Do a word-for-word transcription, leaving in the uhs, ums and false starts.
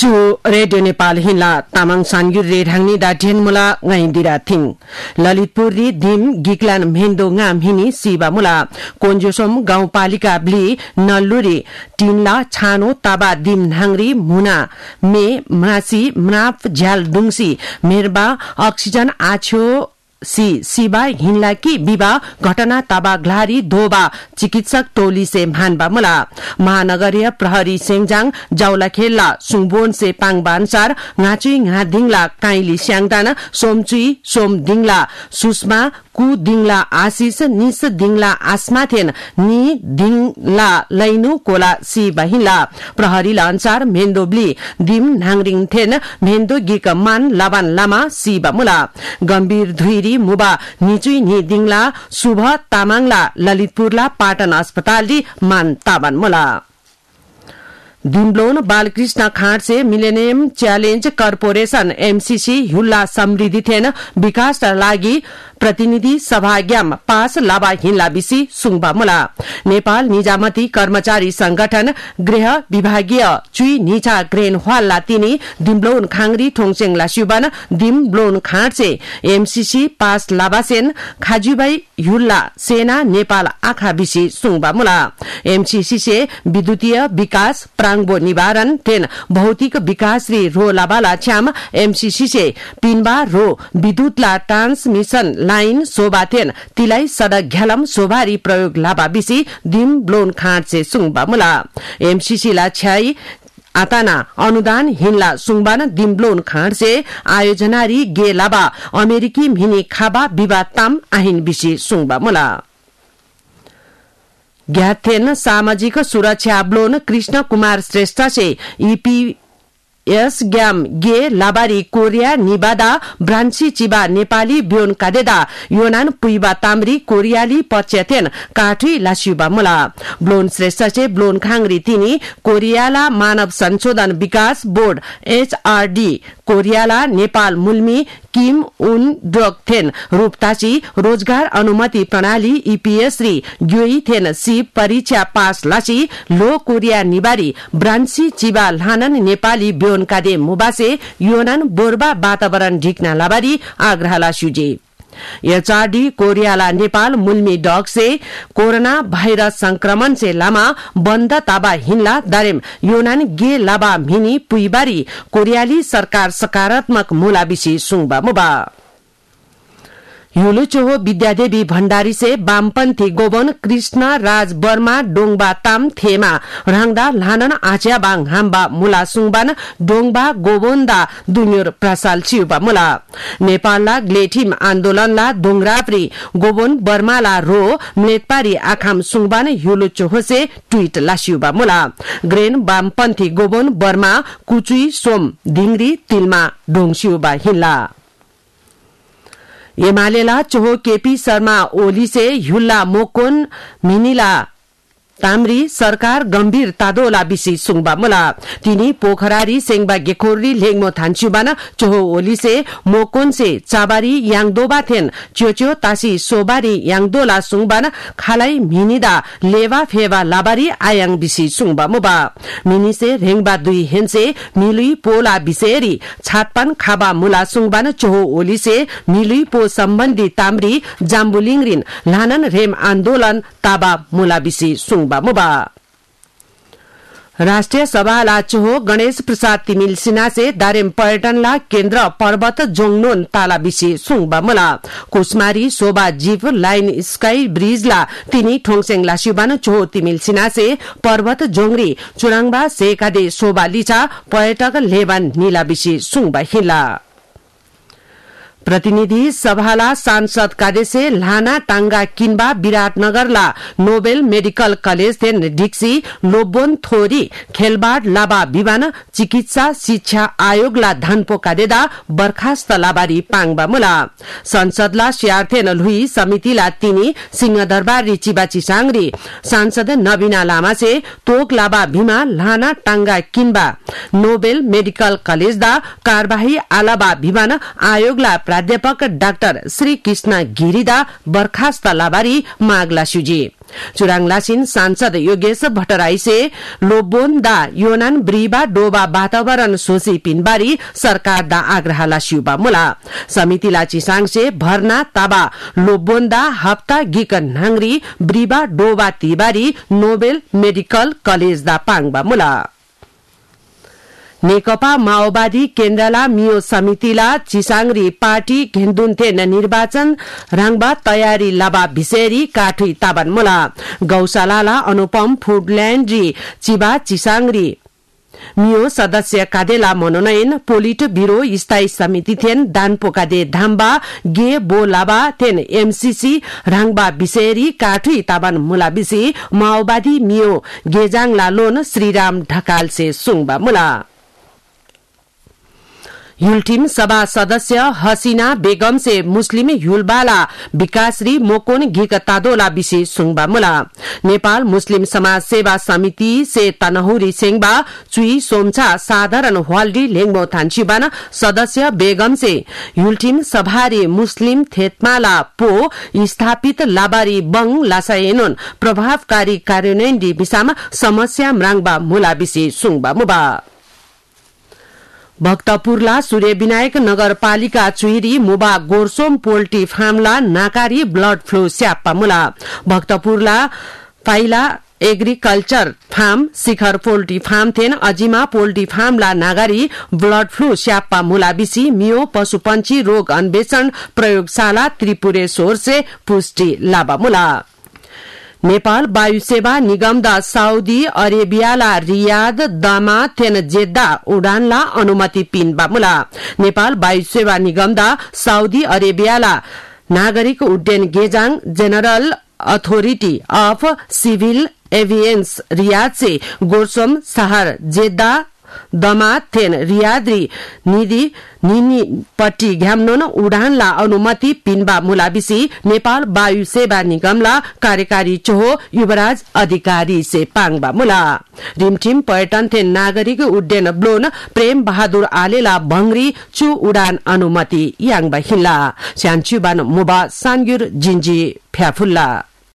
चु रेडियो नेपाल हिला तामाङ सान्गु रे ढाङ्नी दा ढेनमुला ngaindira थिङ ललितपुर रि दिम गिक्लान मेन्दो ngam हिनी सिबा मुला कोन्जोसम गाउँपालिका ब्ली नल्लुरी टिनला छानो ताबा दिम नांगरी मुना मे मनासी मनाफ झ्याल दुङसी मेरबा अक्सिजन आछ्यो सी सिबा हिनला की विवाह घटना ताबा ग्लारी धोबा चिकित्सक टोली से भानबा मुला महानगरीय प्रहरी सेंगजाङ जाउला खेल्ला सुङबोन से पाङबा अनुसार ngaचुई nga दिङला काइली स्याङदान सोमचुई सोम दिङला सुषमा कु दिङला आशिष निस दिङला आसमाथेन नि दिङला लैनु कोला सी बहिला प्रहरी अनुसार मेन्दोब्ली दिम नाङरिङ थेन मेन्दो गिक मान लबान लामा सी बमुला गम्भीर धुइरी मुबा निचुई नि दिङला शुभ तामाङला ललितपुरला पाटन अस्पताल दी मान ताबान मुला दिमब्लोन बालकृष्ण खाँड से मिलेनियम च्यालेन्ज कर्पोरेशन एमसीसी हुल्ला समृद्धि थेन विकास लागि प्रतिनिधि सभाग्याम पास लाबा हिन्ला बिसी सुङबा मुला नेपाल निजामती कर्मचारी संगठन गृह विभागीय चुई निचा ग्रेन हवालला तिनी दिमब्लोन खाङरी ठोङसेङ लास्युबान दिमब्लोन खाँड से एमसीसी पास लाबासेन खाजुबाई हुल्ला सेना नेपाल आखा बिसी सुङबा मुला एमसीसी से विद्युतीय विकास प्रांगबो निवारण थेन भौतिक विकास री रो लाबाला छ्याम एमसीसी से पिनबा रो विद्युतला ट्रांसमिशन लाइन सोबाथेन तिलाई सडक घ्यालम सोभारी प्रयोग लाबा बिसी दिम ब्लोन खाँड से सुङबा मुला एमसीसी ला छ्याई आताना अनुदान हिनला सुङबान दिमब्लोन खाँड से आयोजनारी गे लाबा अमेरिकी मिनी खाबा विवाद ताम आहिन बिसी सुङबा मुला ज्ञाथेन सामाजिक सुरक्षा ब्लोन कृष्ण कुमार श्रेष्ठ से ईपी यस ग्याम गे लाबारी कोरिया निबादा ब्रान्सी चिबा नेपाली ब्योन कादेदा योनान पुइबा तामरी कोरियाली पच्याथेन काठी लास्युबा मुला ब्लोन श्रेष्ठ से ब्लोन खाङरी तिनी कोरियाला मानव संशोधन विकास बोर्ड एचआरडी कोरियाला नेपाल मुल्मी किम उन ड्रगथेन रूपताची रोजगार अनुमति प्रणाली ईपीएस री ग्योई थेन सी परीक्षा पास लासी लो कोरिया निबारी ब्रान्सी चिबा लानन नेपाली ब्योन कादे मुबासे योनान बोर्बा वातावरण ढिक्ना लाबारी आग्रह लास्युजे एचआरडी कोरियाला नेपाल मुल्मी डॉग से कोरोना वायरस संक्रमण से लामा बंद ताबा हिनला दारेम योनान गे लाबा मिनी पुइबारी कोरियाली सरकार सकारात्मक मुलाबिसी सुङबा मुबा युलुचोहो विद्यादेवी भण्डारी से वामपन्थी गोवन कृष्ण राज वर्मा डोङबा ताम थेमा राङदा लानन आच्या बाङ हाम्बा मुला सुङबान डोङबा गोवन्दा दुन्योर प्रसाल चिउबा मुला नेपालला ग्लेठिम आन्दोलनला दोङराप्री गोवन वर्माला रो नेतपारी आखाम सुङबान युलुचोहो से ट्वीट लासिउबा मुला ग्रेन वामपन्थी गोवन वर्मा कुचुई सोम धिङरी तिलमा डोङसिउबा हिल्ला एमालेला चोहो केपी शर्मा ओली से हुल्ला मोकोन मिनिला तामरी सरकार गम्भीर तादोला बिसी सुङबा मुला तिनी पोखरारी सेङबा गेखोरी लेङमो थान्चुबान चोहो ओली से मोकोन से चाबारी याङदोबा थेन च्योच्यो तासी सोबारी याङदोला सुङबान खालाई मिनिदा लेवा फेवा लाबारी आयाङ बिसी सुङबा मुबा मिनि से रेङबा दुई हेन्से मिलुई पोला बिसेरी छातपान खाबा मुला सुङबान चोहो ओली से मिलुई पो सम्बन्धी तामरी जाम्बुलिङरिन लानन रेम आन्दोलन ताबा मुला बिसी सुङ मुबा राष्ट्रिय सभा लाचोहो गणेश प्रसाद तिमिल सिन्हा से दारेम पर्यटन ला केन्द्र पर्वत जोङनोन ताला बिसी सुङबा मुला कुसमारी शोभा जीव लाइन स्काई ब्रिज ला तिनी ठोङसेङ लासिबान चोहो तिमिल सिन्हा से पर्वत जोङरी चुराङबा सेकादे शोभा लिचा पर्यटक लेबान नीला बिसी सुङबा हिला प्रतिनिधि सभाला सांसद कादेसे लाना टांगा किन्बा विराटनगरला नोबेल मेडिकल कलेज थेन डिक्सी लोबोन थोरी खेलबाड लाबा विवान चिकित्सा शिक्षा आयोगला धनपो कादेदा बर्खास्त लाबारी पाङबा मुला संसदला स्यार्थेन लुई समितिला तिनी सिंहदरबार री चिबाची सांगरी सांसद नवीना लामा से तोक लाबा भीमा लाना टांगा किन्बा नोबेल मेडिकल कलेज दा कारबाही आलाबा विवान आयोगला प्राध्यापक डाक्टर श्री कृष्ण गिरिदा बर्खास्त लाबारी मागला सुजी चुराङ लासिन सांसद योगेश भट्टराईसे लोबोन्दा योनान ब्रीबा डोबा वातावरण सोची पिनबारी सरकार दा आग्रहला शिउबा मुला समितिला चिसाङसे भर्ना ताबा लोबोन्दा हप्ता गिक नांगरी ब्रीबा डोबा तिबारी नोबेल मेडिकल कलेज दा पाङबा मुला नेकपा माओवादी केन्द्रला मियो समितिला चिसाङरी पार्टी घेन्दुन्थेन निर्वाचन राङबा तयारी लाबा भिसेरी काठुई ताबन मुला गौशालाला अनुपम फूडल्याण्ड चिबा चिसाङरी मियो सदस्य कादेला मनोनयन पोलिट ब्यूरो स्थायी समिति थेन दान पोकादे धाम्बा गे बो लाबा थेन एमसीसी राङबा बिसेरी काठुई ताबन मुला बिसी माओवादी मियो गेजाङ लालोन श्रीराम ढकाल से सुङबा मुला युलटिम सभा सदस्य हसीना बेगम से मुस्लिम युलबाला विकासरी मोकोन घिक तादोला विशेष सुङबा मुला नेपाल मुस्लिम समाज सेवा समिति से तनहुरी सेङबा चुई सोमछा साधारण हवाल्डी लेङबो थान्चीबान सदस्य बेगम से युलटिम सभारी मुस्लिम थेतमाला पो स्थापित लाबारी बङ लासाएनोन प्रभावकारी कार्यान्वयन विषयमा समस्या म्राङबा मुला विशेष सुङबा मुबा भक्तपुरला सूर्य विनायक नगरपालिका चुइरी मुबा गोरसोम पोल्ट्री फार्मला नाकारी ब्लड फ्लू स्याप्पा मुला भक्तपुरला पाइला agriculture farm Shikhar poultry farm थेन अजिमा पोल्ट्री फार्मला नागारी ब्लड फ्लू स्याप्पा मुला बिसी मियो पशुपंछी रोग अन्वेषण प्रयोगशाला त्रिपुरेश्वर से पुष्टि लाबा मुला नेपाल वायु सेवा निगम दा साउदी अरेबियाला रियाद दामा थेन जेद्दा उडानला अनुमति पिनबा मुला नेपाल वायु सेवा निगम दा साउदी अरेबियाला नागरिक उड्डयन गेजाङ जेनरल अथोरिटी अफ सिभिल एभियन्स रियाद से गोरसोम शहर जेद्दा दमा थेन रियाद्री निधि निनी पट्टी घ्याम्नोन उडानला अनुमति पिनबा मुलाबिसी नेपाल वायु सेवा निगमला कार्यकारी चोहो युवराज अधिकारी से पाङबा मुला रिमठिम पर्यटन थेन नागरिक उड्डयन ब्लोन प्रेम बहादुर आलेला भंगरी चु उडान अनुमति याङबा हिल्ला स्यानचुबान मुबा सान्गुर जिन्जी फ्याफुल्ला